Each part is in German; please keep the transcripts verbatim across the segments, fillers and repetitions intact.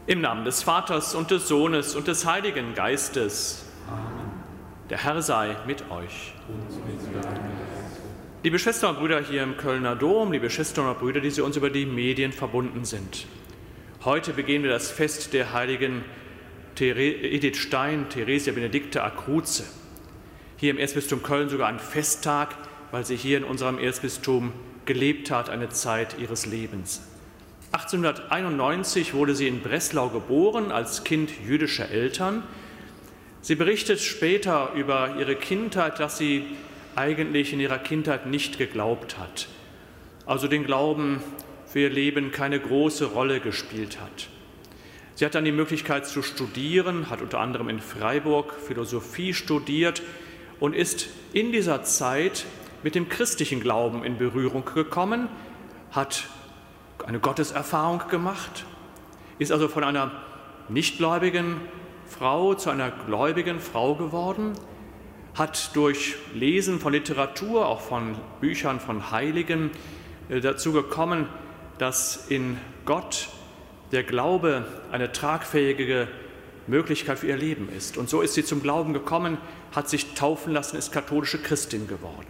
Im Namen des Vaters und des Sohnes und des Heiligen Geistes. Amen. Der Herr sei mit euch. Und mit deinem Geist. Liebe Schwestern und Brüder hier im Kölner Dom, liebe Schwestern und Brüder, die Sie uns über die Medien verbunden sind. Heute begehen wir das Fest der heiligen Edith Stein, Theresia Benedicta Akruse. Hier im Erzbistum Köln sogar ein Festtag, weil sie hier in unserem Erzbistum gelebt hat, eine Zeit ihres Lebens. achtzehnhunderteinundneunzig wurde sie in Breslau geboren, als Kind jüdischer Eltern. Sie berichtet später über ihre Kindheit, dass sie eigentlich in ihrer Kindheit nicht geglaubt hat. Also den Glauben für ihr Leben keine große Rolle gespielt hat. Sie hat dann die Möglichkeit zu studieren, hat unter anderem in Freiburg Philosophie studiert und ist in dieser Zeit mit dem christlichen Glauben in Berührung gekommen, hat eine Gotteserfahrung gemacht, ist also von einer nichtgläubigen Frau zu einer gläubigen Frau geworden, hat durch Lesen von Literatur, auch von Büchern von Heiligen, dazu gekommen, dass in Gott der Glaube eine tragfähige Möglichkeit für ihr Leben ist. Und so ist sie zum Glauben gekommen, hat sich taufen lassen, ist katholische Christin geworden.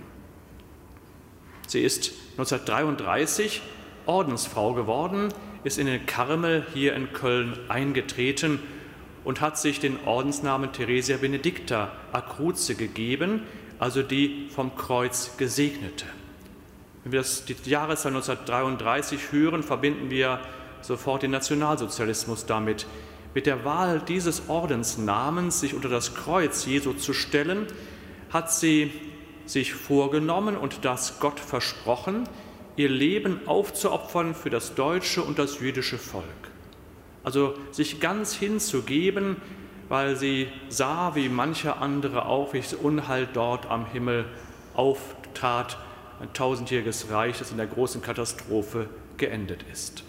Sie ist neunzehnhundertdreiunddreißig Ordensfrau geworden, ist in den Karmel hier in Köln eingetreten und hat sich den Ordensnamen Theresia Benedicta Akruse gegeben, also die vom Kreuz Gesegnete. Wenn wir das, die Jahreszahl neunzehnhundertdreiunddreißig hören, verbinden wir sofort den Nationalsozialismus damit. Mit der Wahl dieses Ordensnamens, sich unter das Kreuz Jesu zu stellen, hat sie sich vorgenommen und das Gott versprochen, ihr Leben aufzuopfern für das deutsche und das jüdische Volk. Also sich ganz hinzugeben, weil sie sah, wie manche andere auch, wie das Unheil dort am Himmel auftrat, ein tausendjähriges Reich, das in der großen Katastrophe geendet ist.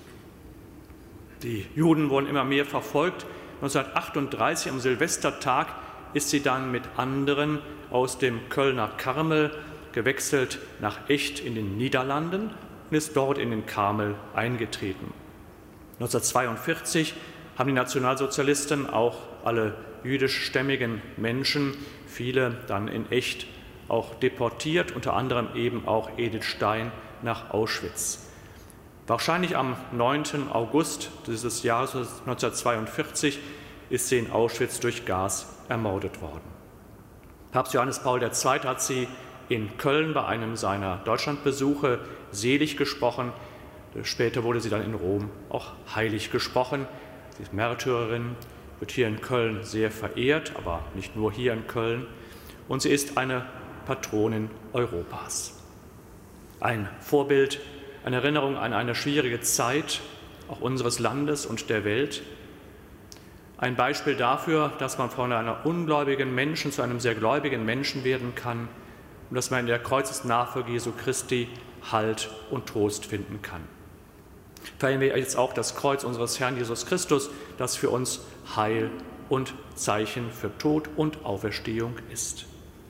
Die Juden wurden immer mehr verfolgt. neunzehnhundertachtunddreißig am Silvestertag ist sie dann mit anderen aus dem Kölner Karmel gewechselt nach Echt in den Niederlanden und ist dort in den Karmel eingetreten. neunzehnhundertzweiundvierzig haben die Nationalsozialisten auch alle jüdischstämmigen Menschen, viele dann in Echt, auch deportiert, unter anderem eben auch Edith Stein nach Auschwitz. Wahrscheinlich am neunten August dieses Jahres neunzehnhundertzweiundvierzig ist sie in Auschwitz durch Gas ermordet worden. Papst Johannes Paul der Zweite hat sie in Köln bei einem seiner Deutschlandbesuche selig gesprochen. Später wurde sie dann in Rom auch heilig gesprochen. Sie ist Märtyrerin, wird hier in Köln sehr verehrt, aber nicht nur hier in Köln. Und sie ist eine Patronin Europas. Ein Vorbild, eine Erinnerung an eine schwierige Zeit, auch unseres Landes und der Welt. Ein Beispiel dafür, dass man von einer ungläubigen Menschen zu einem sehr gläubigen Menschen werden kann und dass man in der Kreuzesnachfolge Jesu Christi Halt und Trost finden kann. Feiern wir jetzt auch das Kreuz unseres Herrn Jesus Christus, das für uns Heil und Zeichen für Tod und Auferstehung ist.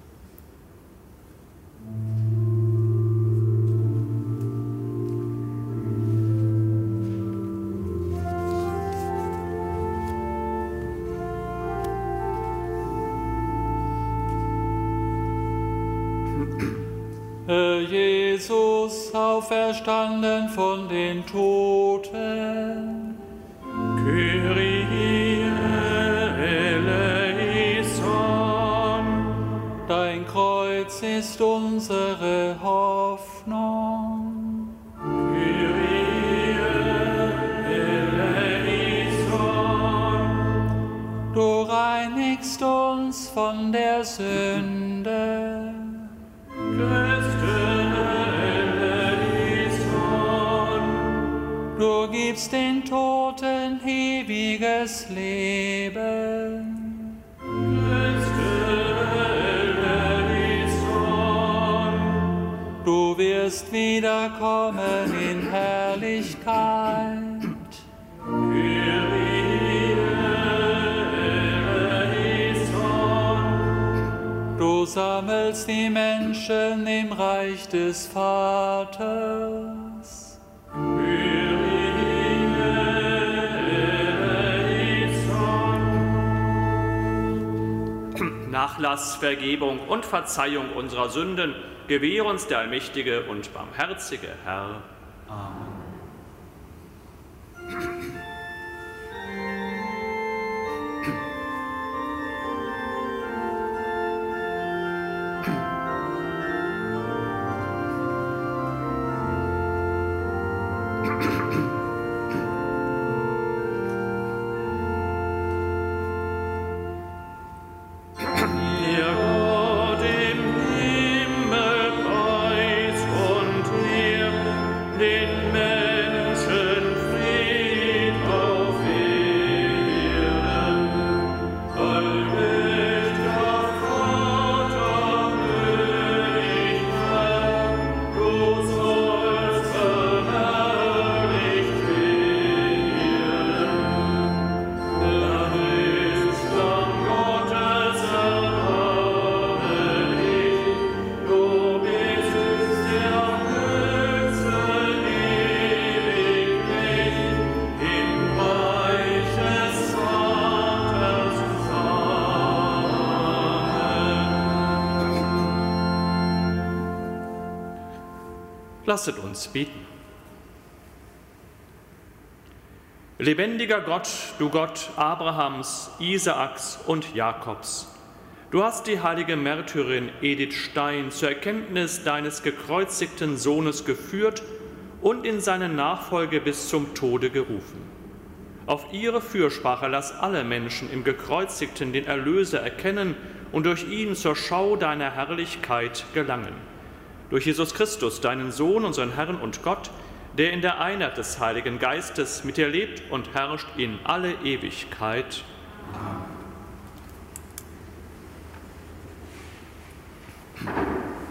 Jesus, auferstanden von den Toten, Kyrie eleison. Dein Kreuz ist unsere Hoffnung. Kyrie eleison. Du reinigst uns von der Sünde. Du gibst den Toten ewiges Leben. Du wirst wiederkommen in Herrlichkeit. Du sammelst die Menschen im Reich des Vaters. Kyrie eleison. Nachlass, Vergebung und Verzeihung unserer Sünden gewähre uns der allmächtige und barmherzige Herr. Amen. Lasset uns beten. Lebendiger Gott, du Gott Abrahams, Isaaks und Jakobs, du hast die heilige Märtyrerin Edith Stein zur Erkenntnis deines gekreuzigten Sohnes geführt und in seine Nachfolge bis zum Tode gerufen. Auf ihre Fürsprache lass alle Menschen im Gekreuzigten den Erlöser erkennen und durch ihn zur Schau deiner Herrlichkeit gelangen. Durch Jesus Christus, deinen Sohn, unseren Herrn und Gott, der in der Einheit des Heiligen Geistes mit dir lebt und herrscht in alle Ewigkeit. Amen.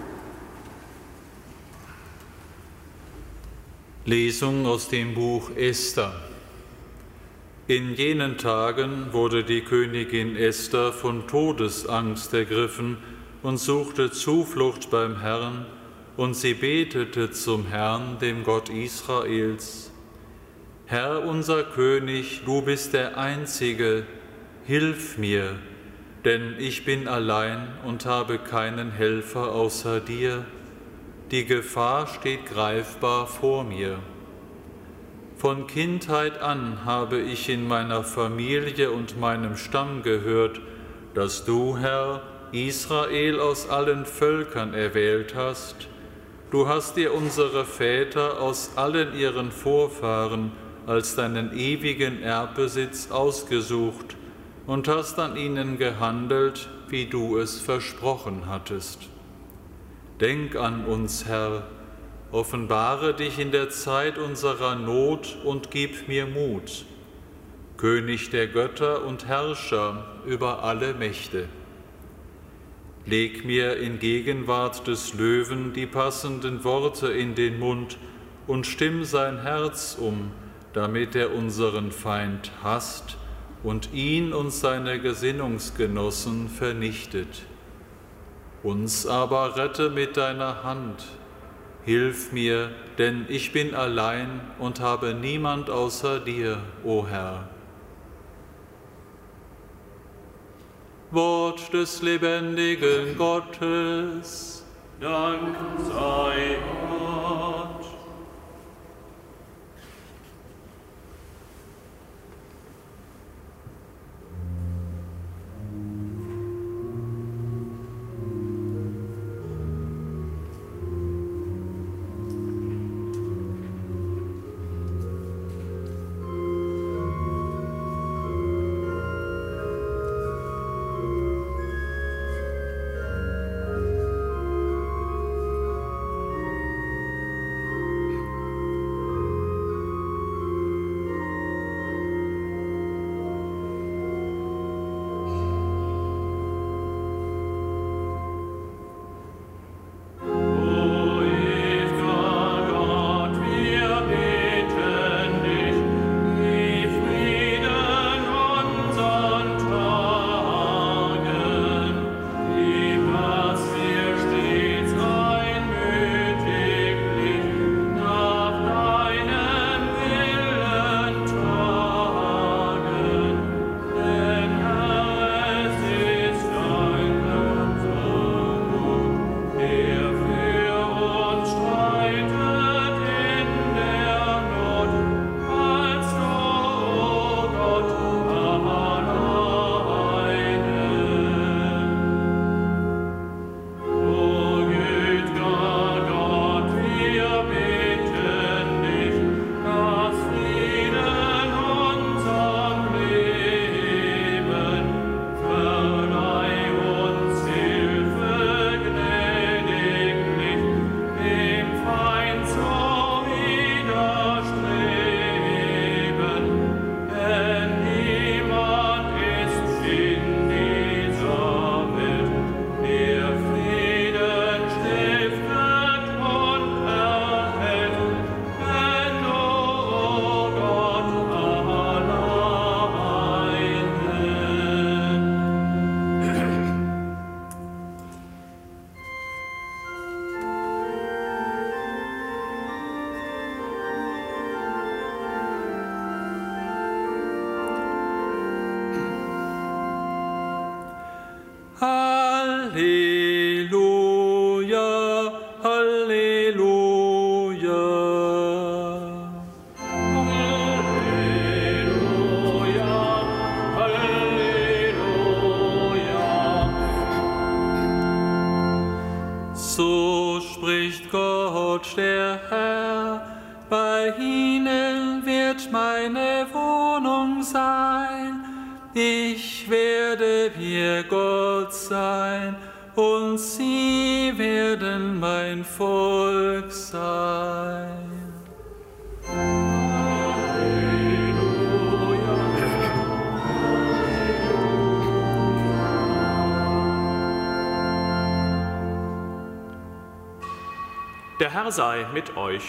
Lesung aus dem Buch Esther. In jenen Tagen wurde die Königin Esther von Todesangst ergriffen und suchte Zuflucht beim Herrn, und sie betete zum Herrn, dem Gott Israels. Herr, unser König, du bist der Einzige, hilf mir, denn ich bin allein und habe keinen Helfer außer dir. Die Gefahr steht greifbar vor mir. Von Kindheit an habe ich in meiner Familie und meinem Stamm gehört, dass du, Herr, Israel aus allen Völkern erwählt hast. Du hast dir unsere Väter aus allen ihren Vorfahren als deinen ewigen Erbbesitz ausgesucht und hast an ihnen gehandelt, wie du es versprochen hattest. Denk an uns, Herr, offenbare dich in der Zeit unserer Not und gib mir Mut, König der Götter und Herrscher über alle Mächte. Leg mir in Gegenwart des Löwen die passenden Worte in den Mund und stimm sein Herz um, damit er unseren Feind hasst und ihn und seine Gesinnungsgenossen vernichtet. Uns aber rette mit deiner Hand. Hilf mir, denn ich bin allein und habe niemand außer dir, o Herr. Wort des lebendigen Gottes. Dank sei Gott. Halleluja, Halleluja. Halleluja, Halleluja. So spricht Gott, der Herr, bei ihnen wird meine Wohnung sein. Ich werde ihr Gott sein, und sie werden mein Volk sein. Der Herr sei mit euch.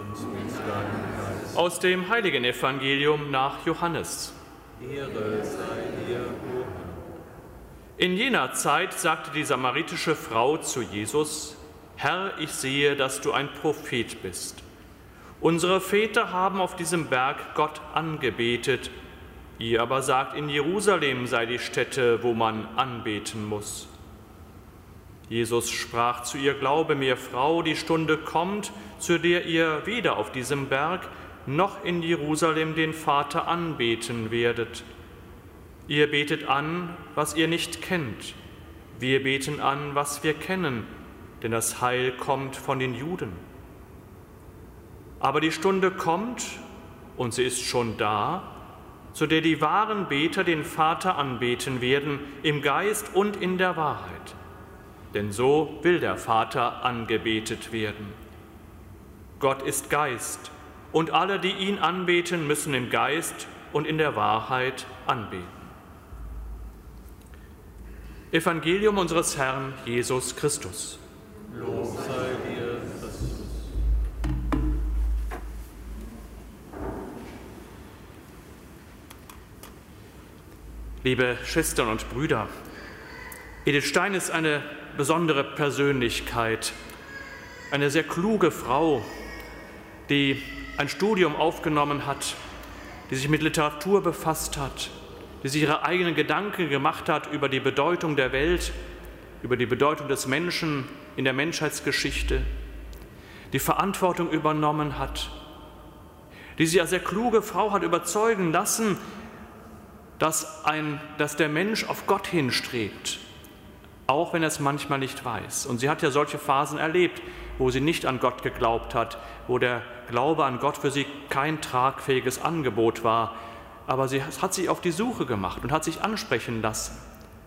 Aus dem heiligen Evangelium nach Johannes. Ehre sei dir, o Herr. In jener Zeit sagte die samaritische Frau zu Jesus: Herr, ich sehe, dass du ein Prophet bist. Unsere Väter haben auf diesem Berg Gott angebetet. Ihr aber sagt, in Jerusalem sei die Stätte, wo man anbeten muss. Jesus sprach zu ihr: Glaube mir, Frau, die Stunde kommt, zu der ihr weder auf diesem Berg noch in Jerusalem den Vater anbeten werdet. Ihr betet an, was ihr nicht kennt. Wir beten an, was wir kennen, denn das Heil kommt von den Juden. Aber die Stunde kommt, und sie ist schon da, zu der die wahren Beter den Vater anbeten werden, im Geist und in der Wahrheit. Denn so will der Vater angebetet werden. Gott ist Geist, und alle, die ihn anbeten, müssen im Geist und in der Wahrheit anbeten. Evangelium unseres Herrn Jesus Christus. Lob sei dir, Christus. Liebe Schwestern und Brüder, Edith Stein ist eine besondere Persönlichkeit, eine sehr kluge Frau, die ein Studium aufgenommen hat, die sich mit Literatur befasst hat, die sich ihre eigenen Gedanken gemacht hat über die Bedeutung der Welt, über die Bedeutung des Menschen in der Menschheitsgeschichte, die Verantwortung übernommen hat, die sich als sehr kluge Frau hat überzeugen lassen, dass, ein, dass der Mensch auf Gott hinstrebt, auch wenn er es manchmal nicht weiß. Und sie hat ja solche Phasen erlebt, wo sie nicht an Gott geglaubt hat, wo der Glaube an Gott für sie kein tragfähiges Angebot war. Aber sie hat sich auf die Suche gemacht und hat sich ansprechen lassen.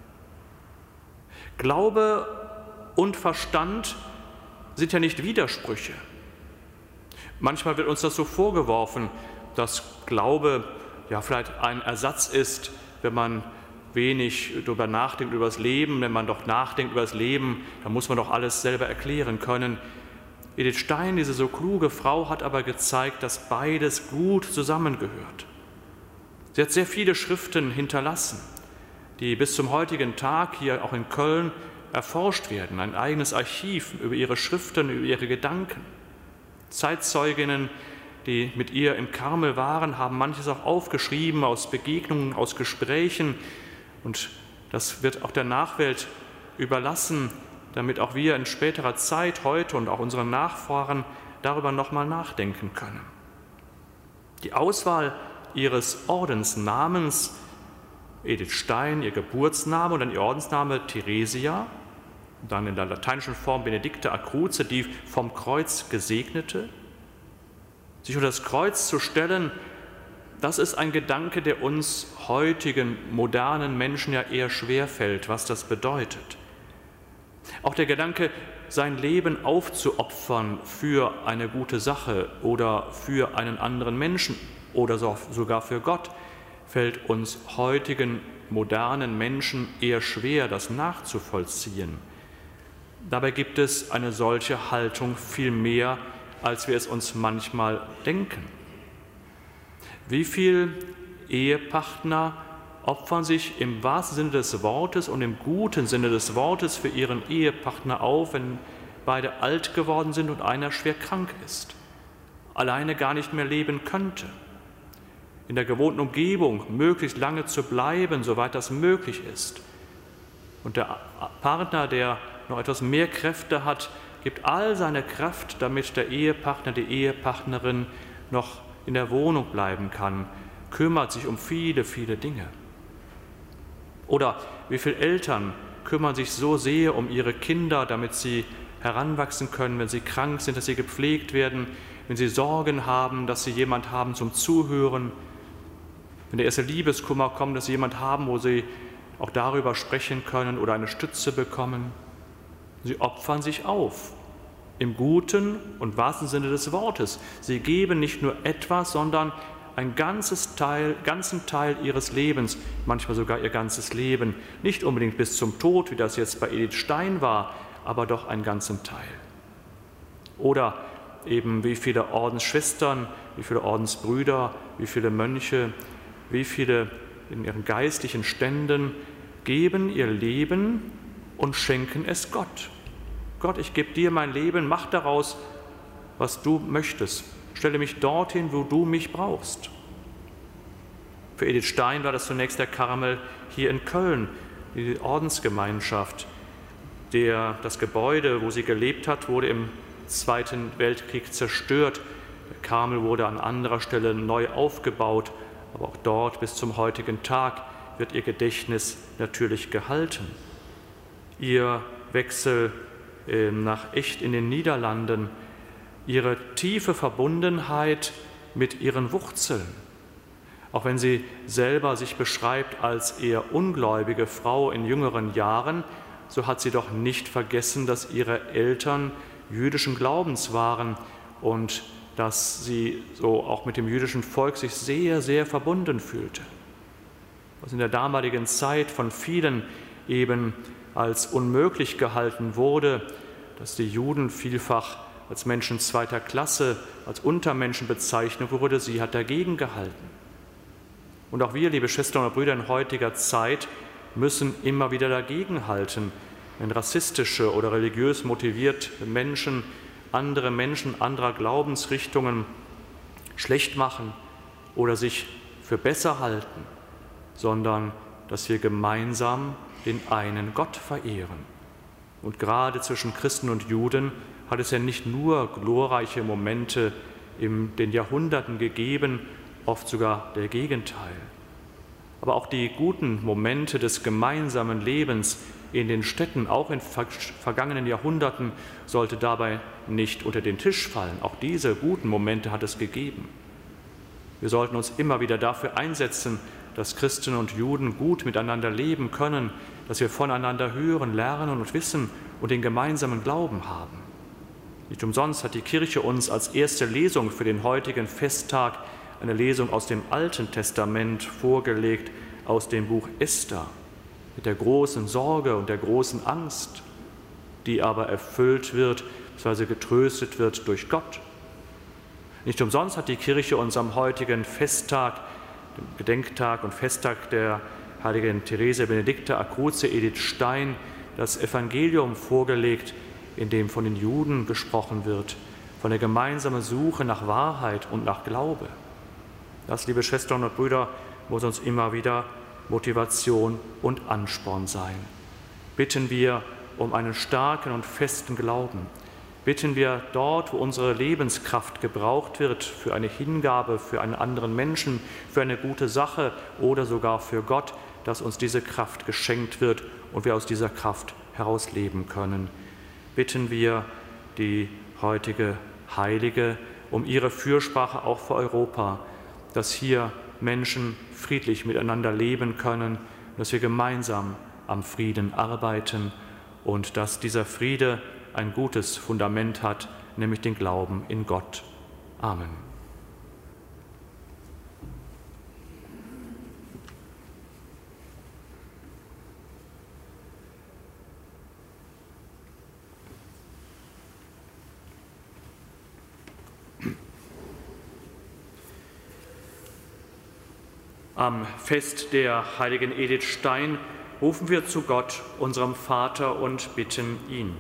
Glaube und Verstand sind ja nicht Widersprüche. Manchmal wird uns das so vorgeworfen, dass Glaube ja vielleicht ein Ersatz ist, wenn man wenig darüber nachdenkt, über das Leben. Wenn man doch nachdenkt über das Leben, dann muss man doch alles selber erklären können. Edith Stein, diese so kluge Frau, hat aber gezeigt, dass beides gut zusammengehört. Sie hat sehr viele Schriften hinterlassen, die bis zum heutigen Tag hier auch in Köln erforscht werden. Ein eigenes Archiv über ihre Schriften, über ihre Gedanken. Zeitzeuginnen, die mit ihr im Karmel waren, haben manches auch aufgeschrieben aus Begegnungen, aus Gesprächen. Und das wird auch der Nachwelt überlassen, damit auch wir in späterer Zeit heute und auch unsere Nachfahren darüber nochmal nachdenken können. Die Auswahl ihres Ordensnamens, Edith Stein, ihr Geburtsname und dann ihr Ordensname Theresia, dann in der lateinischen Form Benedicta Acruze, die vom Kreuz Gesegnete. Sich unter das Kreuz zu stellen, das ist ein Gedanke, der uns heutigen, modernen Menschen ja eher schwerfällt, was das bedeutet. Auch der Gedanke, sein Leben aufzuopfern für eine gute Sache oder für einen anderen Menschen oder sogar für Gott, fällt uns heutigen, modernen Menschen eher schwer, das nachzuvollziehen. Dabei gibt es eine solche Haltung viel mehr, als wir es uns manchmal denken. Wie viele Ehepartner opfern sich im wahrsten Sinne des Wortes und im guten Sinne des Wortes für ihren Ehepartner auf, wenn beide alt geworden sind und einer schwer krank ist, alleine gar nicht mehr leben könnte, in der gewohnten Umgebung möglichst lange zu bleiben, soweit das möglich ist. Und der Partner, der noch etwas mehr Kräfte hat, gibt all seine Kraft, damit der Ehepartner, die Ehepartnerin noch in der Wohnung bleiben kann, kümmert sich um viele, viele Dinge. Oder wie viele Eltern kümmern sich so sehr um ihre Kinder, damit sie heranwachsen können, wenn sie krank sind, dass sie gepflegt werden, wenn sie Sorgen haben, dass sie jemand haben zum Zuhören, wenn der erste Liebeskummer kommt, dass sie jemand haben, wo sie auch darüber sprechen können oder eine Stütze bekommen. Sie opfern sich auf, im guten und wahrsten Sinne des Wortes. Sie geben nicht nur etwas, sondern einen ganzes Teil, ganzen Teil ihres Lebens, manchmal sogar ihr ganzes Leben. Nicht unbedingt bis zum Tod, wie das jetzt bei Edith Stein war, aber doch einen ganzen Teil. Oder eben wie viele Ordensschwestern, wie viele Ordensbrüder, wie viele Mönche, wie viele in ihren geistlichen Ständen geben ihr Leben und schenken es Gott. Gott, ich gebe dir mein Leben, mach daraus, was du möchtest. Stelle mich dorthin, wo du mich brauchst. Für Edith Stein war das zunächst der Karmel hier in Köln, die Ordensgemeinschaft. Der, das Gebäude, wo sie gelebt hat, wurde im Zweiten Weltkrieg zerstört. Der Karmel wurde an anderer Stelle neu aufgebaut, aber auch dort bis zum heutigen Tag wird ihr Gedächtnis natürlich gehalten. Ihr Wechsel äh, nach Echt in den Niederlanden, ihre tiefe Verbundenheit mit ihren Wurzeln. Auch wenn sie selber sich beschreibt als eher ungläubige Frau in jüngeren Jahren, so hat sie doch nicht vergessen, dass ihre Eltern jüdischen Glaubens waren und dass sie so auch mit dem jüdischen Volk sich sehr, sehr verbunden fühlte. Was in der damaligen Zeit von vielen eben als unmöglich gehalten wurde, dass die Juden vielfach als Menschen zweiter Klasse, als Untermenschen bezeichnet wurde, sie hat dagegen gehalten. Und auch wir, liebe Schwestern und Brüder, in heutiger Zeit müssen immer wieder dagegenhalten, wenn rassistische oder religiös motivierte Menschen andere Menschen anderer Glaubensrichtungen schlecht machen oder sich für besser halten, sondern dass wir gemeinsam den einen Gott verehren. Und gerade zwischen Christen und Juden hat es ja nicht nur glorreiche Momente in den Jahrhunderten gegeben, oft sogar der Gegenteil. Aber auch die guten Momente des gemeinsamen Lebens in den Städten, auch in vergangenen Jahrhunderten, sollte dabei nicht unter den Tisch fallen. Auch diese guten Momente hat es gegeben. Wir sollten uns immer wieder dafür einsetzen, dass Christen und Juden gut miteinander leben können, dass wir voneinander hören, lernen und wissen und den gemeinsamen Glauben haben. Nicht umsonst hat die Kirche uns als erste Lesung für den heutigen Festtag eine Lesung aus dem Alten Testament vorgelegt, aus dem Buch Esther, mit der großen Sorge und der großen Angst, die aber erfüllt wird, beziehungsweise getröstet wird durch Gott. Nicht umsonst hat die Kirche uns am heutigen Festtag, dem Gedenktag und Festtag der heiligen Therese Benedicta Acruze Edith Stein, das Evangelium vorgelegt, in dem von den Juden gesprochen wird, von der gemeinsamen Suche nach Wahrheit und nach Glaube. Das, liebe Schwestern und Brüder, muss uns immer wieder Motivation und Ansporn sein. Bitten wir um einen starken und festen Glauben. Bitten wir dort, wo unsere Lebenskraft gebraucht wird, für eine Hingabe, für einen anderen Menschen, für eine gute Sache oder sogar für Gott, dass uns diese Kraft geschenkt wird und wir aus dieser Kraft heraus leben können. Bitten wir die heutige Heilige um ihre Fürsprache auch für Europa, dass hier Menschen friedlich miteinander leben können, dass wir gemeinsam am Frieden arbeiten und dass dieser Friede ein gutes Fundament hat, nämlich den Glauben in Gott. Amen. Am Fest der heiligen Edith Stein rufen wir zu Gott, unserem Vater, und bitten ihn.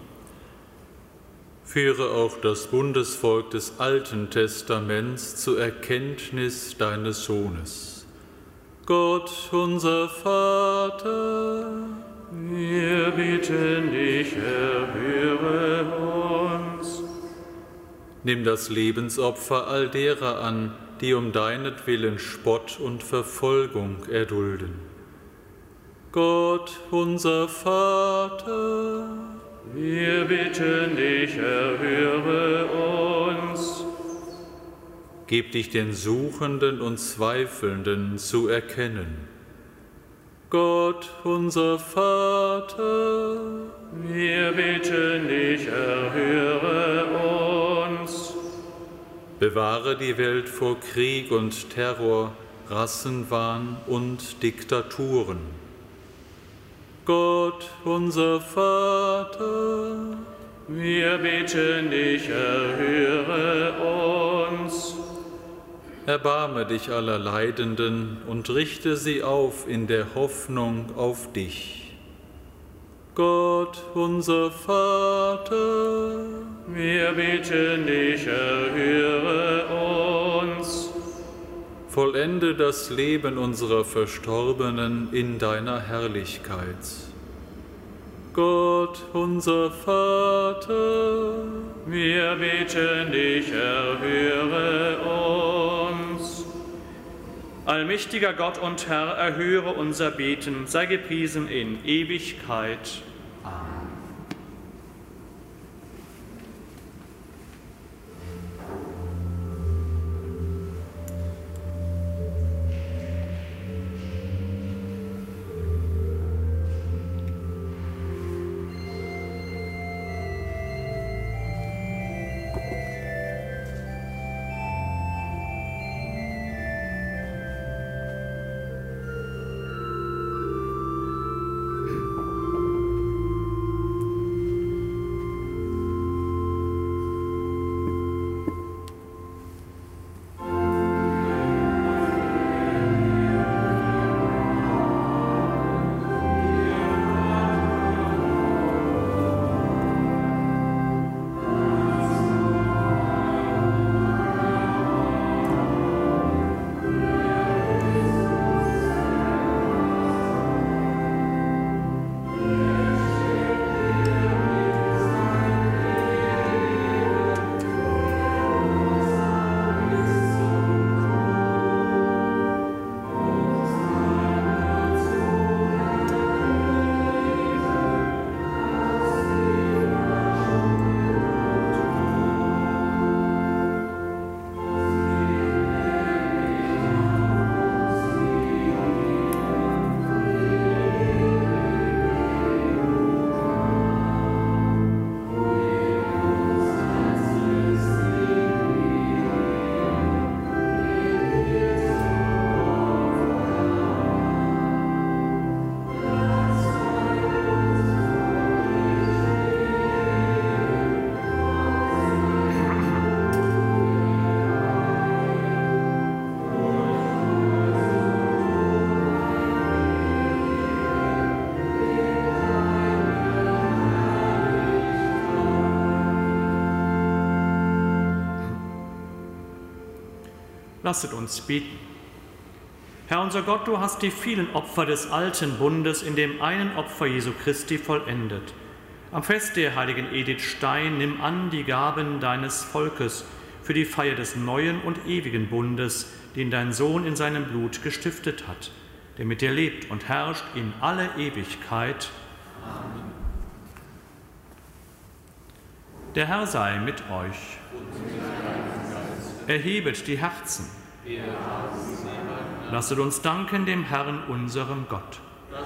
Führe auch das Bundesvolk des Alten Testaments zur Erkenntnis deines Sohnes. Gott, unser Vater, Wir bitten dich, erhöre uns. Nimm das Lebensopfer all derer an, die um deinetwillen Spott und Verfolgung erdulden. Gott, unser Vater, wir bitten dich, erhöre uns. Gib dich den Suchenden und Zweifelnden zu erkennen. Gott, unser Vater, wir bitten dich, erhöre uns. Bewahre die Welt vor Krieg und Terror, Rassenwahn und Diktaturen. Gott, unser Vater, wir bitten dich, erhöre uns. Erbarme dich aller Leidenden und richte sie auf in der Hoffnung auf dich. Gott, unser Vater, wir bitten dich, erhöre uns. Vollende das Leben unserer Verstorbenen in deiner Herrlichkeit. Gott, unser Vater, wir bitten dich, erhöre uns. Allmächtiger Gott und Herr, erhöre unser Beten, sei gepriesen in Ewigkeit. Amen. Lasset uns beten. Herr unser Gott, du hast die vielen Opfer des alten Bundes in dem einen Opfer Jesu Christi vollendet. Am Fest der heiligen Edith Stein nimm an die Gaben deines Volkes für die Feier des neuen und ewigen Bundes, den dein Sohn in seinem Blut gestiftet hat, der mit dir lebt und herrscht in alle Ewigkeit. Amen. Der Herr sei mit euch. Erhebet die Herzen. Lasset uns danken dem Herrn, unserem Gott.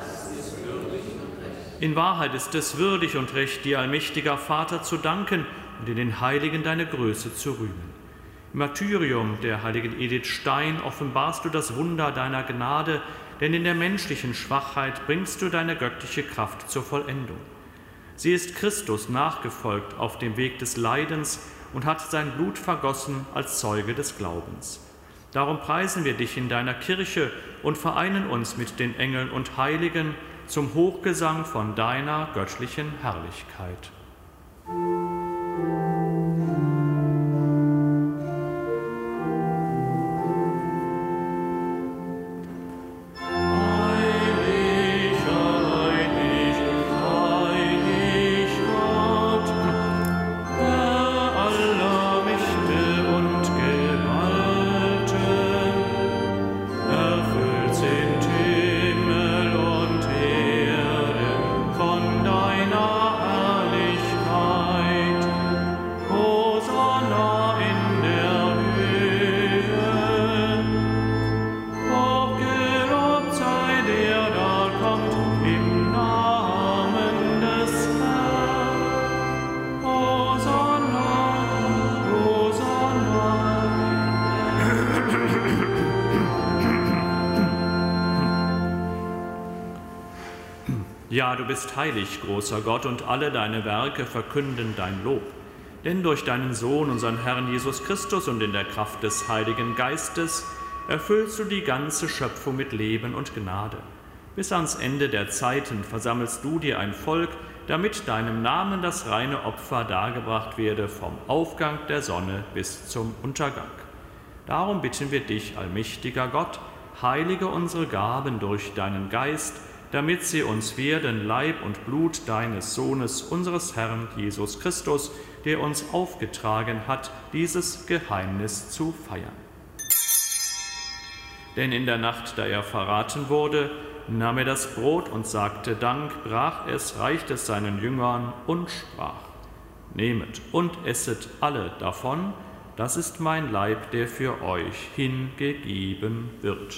In Wahrheit ist es würdig und recht, dir, allmächtiger Vater, zu danken und in den Heiligen deine Größe zu rühmen. Im Martyrium der heiligen Edith Stein offenbarst du das Wunder deiner Gnade, denn in der menschlichen Schwachheit bringst du deine göttliche Kraft zur Vollendung. Sie ist Christus nachgefolgt auf dem Weg des Leidens und hat sein Blut vergossen als Zeuge des Glaubens. Darum preisen wir dich in deiner Kirche und vereinen uns mit den Engeln und Heiligen zum Hochgesang von deiner göttlichen Herrlichkeit. Heilig, heilig, Ja, du bist heilig, großer Gott, und alle deine Werke verkünden dein Lob. Denn durch deinen Sohn, unseren Herrn Jesus Christus, und in der Kraft des Heiligen Geistes erfüllst du die ganze Schöpfung mit Leben und Gnade. Bis ans Ende der Zeiten versammelst du dir ein Volk, damit deinem Namen das reine Opfer dargebracht werde vom Aufgang der Sonne bis zum Untergang. Darum bitten wir dich, allmächtiger Gott, heilige unsere Gaben durch deinen Geist, damit sie uns werden Leib und Blut deines Sohnes, unseres Herrn Jesus Christus, der uns aufgetragen hat, dieses Geheimnis zu feiern. Denn in der Nacht, da er verraten wurde, nahm er das Brot und sagte Dank, brach es, reichte es seinen Jüngern und sprach: Nehmet und esset alle davon, das ist mein Leib, der für euch hingegeben wird.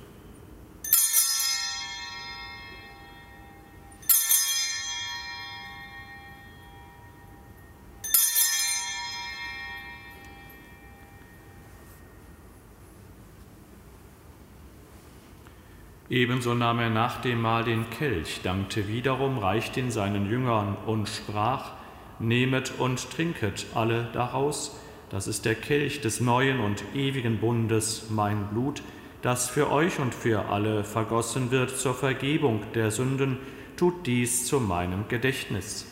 Ebenso nahm er nach dem Mahl den Kelch, dankte wiederum, reichte ihn seinen Jüngern und sprach: Nehmet und trinket alle daraus, das ist der Kelch des neuen und ewigen Bundes, mein Blut, das für euch und für alle vergossen wird zur Vergebung der Sünden. Tut dies zu meinem Gedächtnis.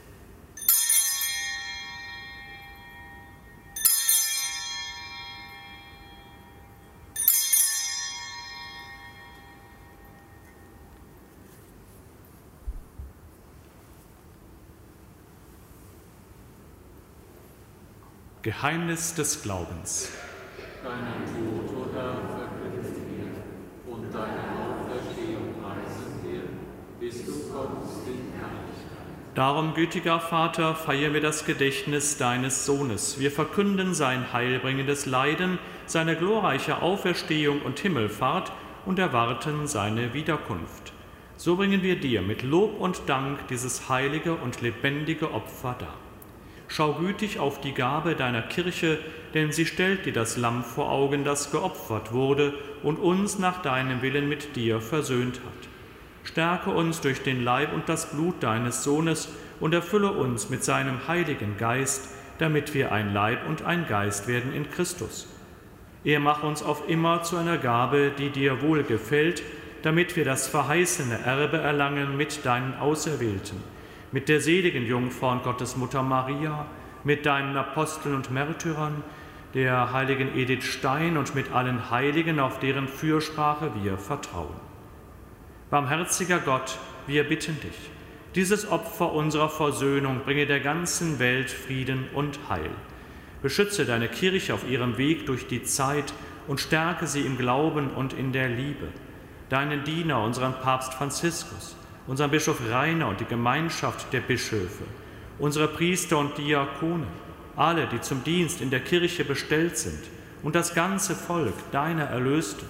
Geheimnis des Glaubens. Deinen Tod, o Herr, verkünden wir, und deine Auferstehung preisen wir, bis du kommst in Herrlichkeit. Darum, gütiger Vater, feiern wir das Gedächtnis deines Sohnes. Wir verkünden sein heilbringendes Leiden, seine glorreiche Auferstehung und Himmelfahrt und erwarten seine Wiederkunft. So bringen wir dir mit Lob und Dank dieses heilige und lebendige Opfer dar. Schau gütig auf die Gabe deiner Kirche, denn sie stellt dir das Lamm vor Augen, das geopfert wurde und uns nach deinem Willen mit dir versöhnt hat. Stärke uns durch den Leib und das Blut deines Sohnes und erfülle uns mit seinem Heiligen Geist, damit wir ein Leib und ein Geist werden in Christus. Er mache uns auf immer zu einer Gabe, die dir wohlgefällt, damit wir das verheißene Erbe erlangen mit deinen Auserwählten, mit der seligen Jungfrau und Gottesmutter Maria, mit deinen Aposteln und Märtyrern, der heiligen Edith Stein und mit allen Heiligen, auf deren Fürsprache wir vertrauen. Barmherziger Gott, wir bitten dich, dieses Opfer unserer Versöhnung bringe der ganzen Welt Frieden und Heil. Beschütze deine Kirche auf ihrem Weg durch die Zeit und stärke sie im Glauben und in der Liebe. Deinen Diener, unseren Papst Franziskus, unseren Bischof Rainer und die Gemeinschaft der Bischöfe, unsere Priester und Diakone, alle, die zum Dienst in der Kirche bestellt sind, und das ganze Volk deiner Erlösten.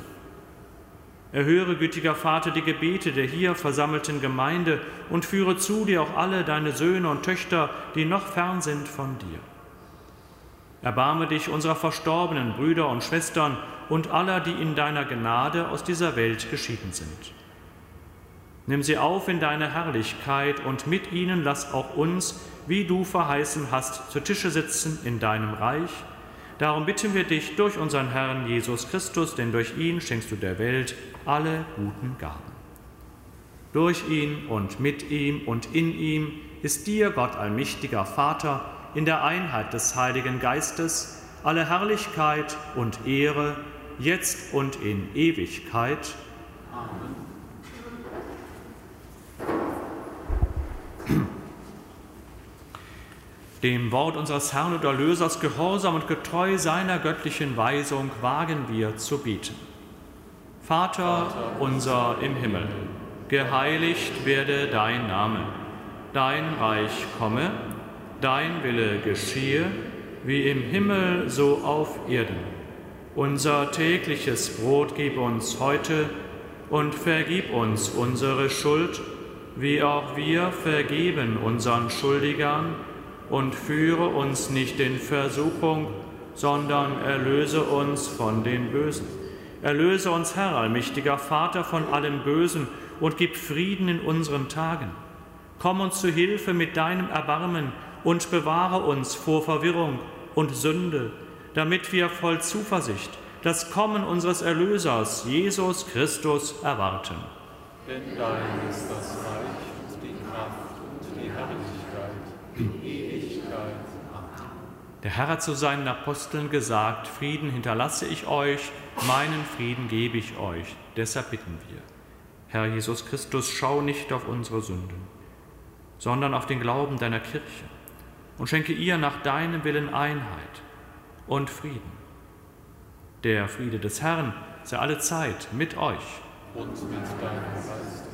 Erhöre, gütiger Vater, die Gebete der hier versammelten Gemeinde und führe zu dir auch alle deine Söhne und Töchter, die noch fern sind von dir. Erbarme dich unserer verstorbenen Brüder und Schwestern und aller, die in deiner Gnade aus dieser Welt geschieden sind. Nimm sie auf in deine Herrlichkeit und mit ihnen lass auch uns, wie du verheißen hast, zu Tische sitzen in deinem Reich. Darum bitten wir dich durch unseren Herrn Jesus Christus, denn durch ihn schenkst du der Welt alle guten Gaben. Durch ihn und mit ihm und in ihm ist dir, Gott allmächtiger Vater, in der Einheit des Heiligen Geistes alle Herrlichkeit und Ehre, jetzt und in Ewigkeit. Amen. Dem Wort unseres Herrn und Erlösers gehorsam und getreu seiner göttlichen Weisung wagen wir zu beten. Vater unser im Himmel, geheiligt werde dein Name, dein Reich komme, dein Wille geschehe, wie im Himmel so auf Erden. Unser tägliches Brot gib uns heute und vergib uns unsere Schuld, wie auch wir vergeben unseren Schuldigern, und führe uns nicht in Versuchung, sondern erlöse uns von den Bösen. Erlöse uns, Herr, allmächtiger Vater, von allem Bösen und gib Frieden in unseren Tagen. Komm uns zu Hilfe mit deinem Erbarmen und bewahre uns vor Verwirrung und Sünde, damit wir voll Zuversicht das Kommen unseres Erlösers, Jesus Christus, erwarten. Denn dein ist das Reich und die Kraft und die Herrlichkeit in Ewigkeit. Amen. Der Herr hat zu seinen Aposteln gesagt, Frieden hinterlasse ich euch, meinen Frieden gebe ich euch. Deshalb bitten wir, Herr Jesus Christus, schau nicht auf unsere Sünden, sondern auf den Glauben deiner Kirche und schenke ihr nach deinem Willen Einheit und Frieden. Der Friede des Herrn sei alle Zeit mit euch. Und mit deinem Geist.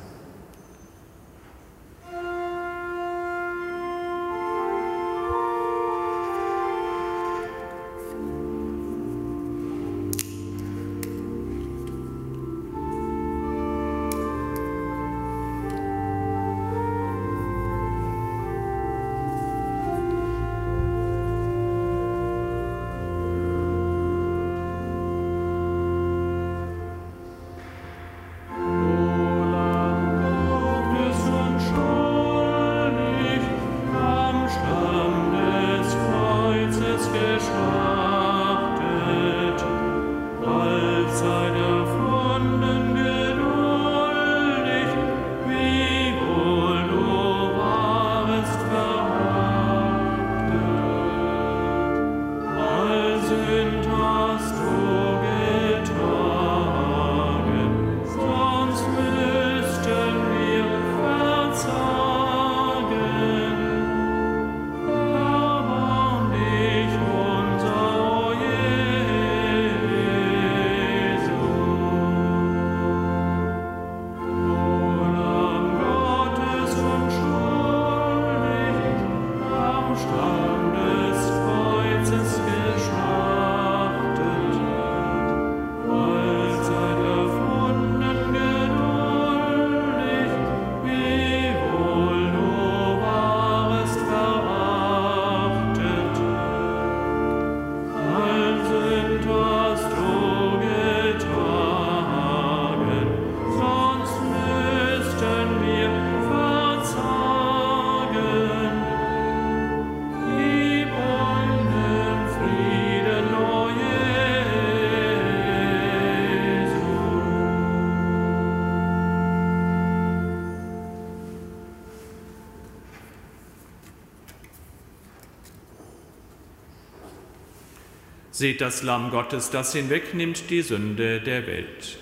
Seht das Lamm Gottes, das hinwegnimmt die Sünde der Welt.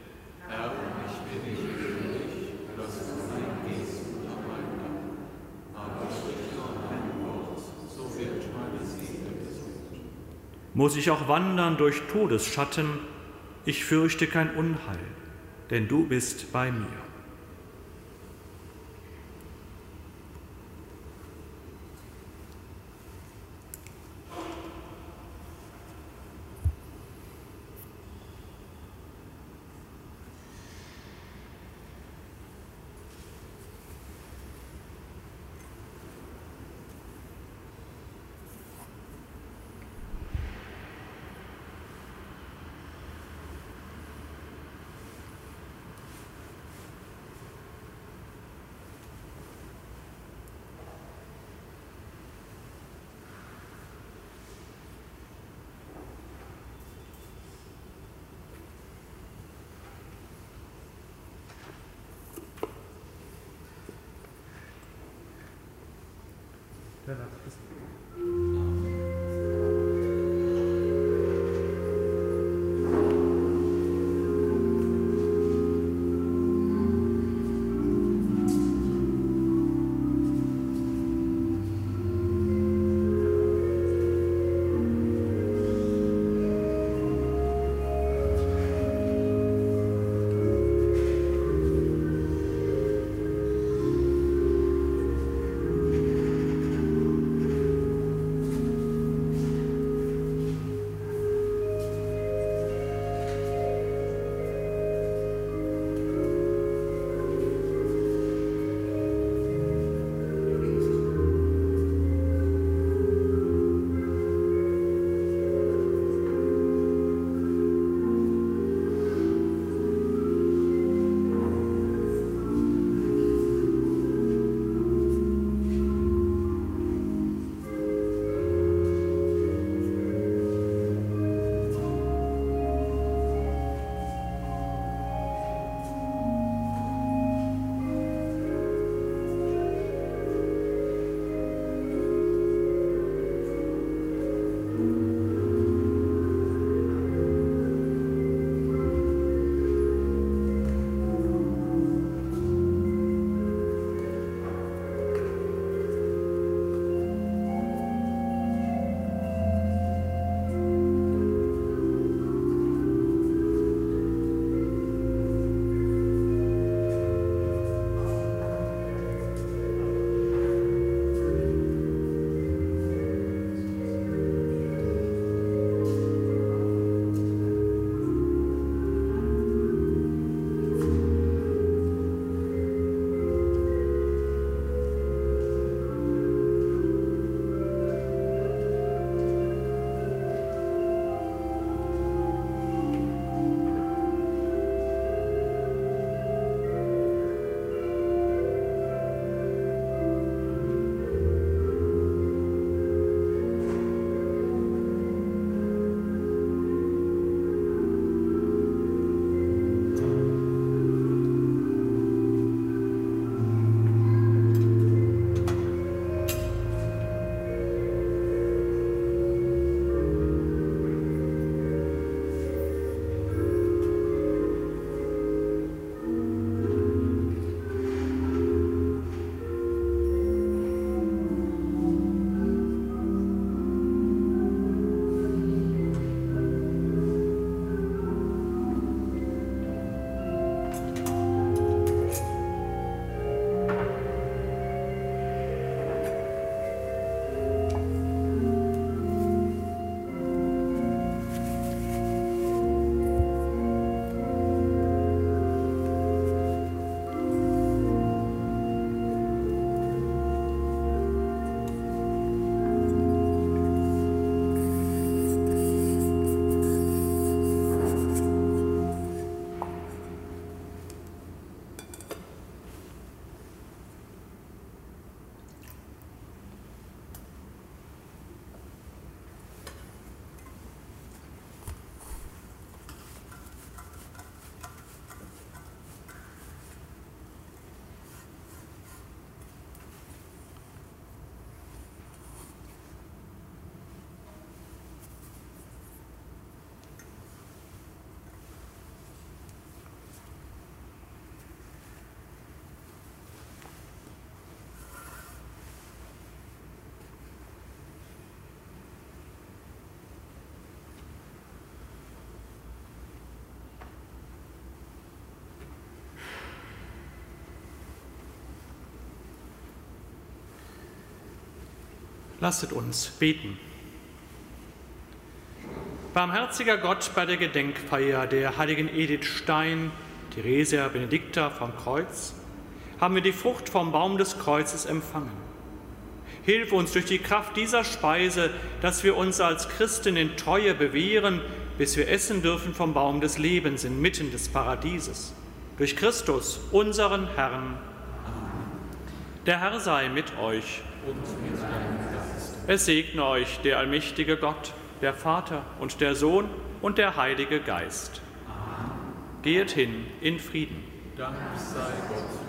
Herr, ich bin nicht würdig, dass du reingehst unter meinem Dach, aber sprich nur ein Wort, so wird meine Seele gesund. Muss ich auch wandern durch Todesschatten, ich fürchte kein Unheil, denn du bist bei mir. Lasset uns beten. Barmherziger Gott, bei der Gedenkfeier der heiligen Edith Stein, Theresia Benedicta vom Kreuz, haben wir die Frucht vom Baum des Kreuzes empfangen. Hilf uns durch die Kraft dieser Speise, dass wir uns als Christen in Treue bewähren, bis wir essen dürfen vom Baum des Lebens inmitten des Paradieses. Durch Christus, unseren Herrn. Der Herr sei mit euch. Es segne euch der allmächtige Gott, der Vater und der Sohn und der Heilige Geist. Geht hin in Frieden. Dank sei Gott.